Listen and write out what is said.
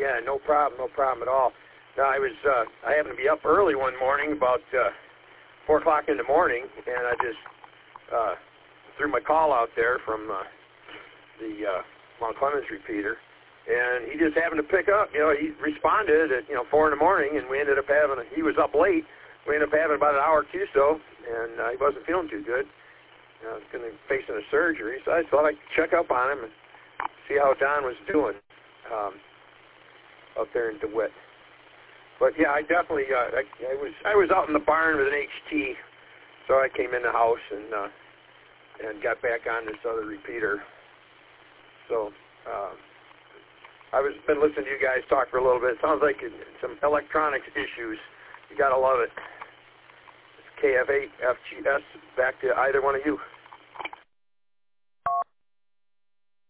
Yeah, no problem at all. No, I happened to be up early one morning, about 4 o'clock in the morning, and I just threw my call out there from the Mount Clemens repeater, and he just happened to pick up. He responded at 4 in the morning, and we ended up he was up late. We ended up having about an hour or two so, and he wasn't feeling too good. I was going to be facing a surgery, so I thought I'd check up on him and see how Don was doing up there in DeWitt. But yeah, I definitely I was out in the barn with an HT, so I came in the house and got back on this other repeater. So been listening to you guys talk for a little bit. It sounds like some electronics issues. You gotta love it. It's KF8 FGS. Back to either one of you.